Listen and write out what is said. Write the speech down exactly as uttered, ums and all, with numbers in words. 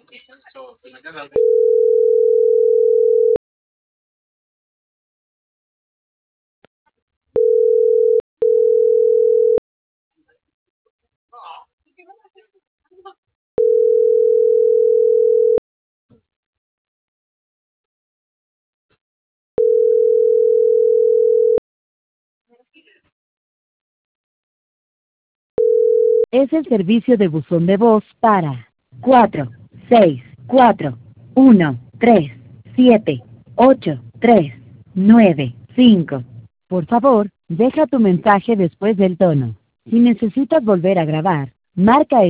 Es el servicio de buzón de voz para cuatro seis cuatro uno tres siete ocho tres nueve cinco. Por favor, deja tu mensaje después del tono. Si necesitas volver a grabar, marca el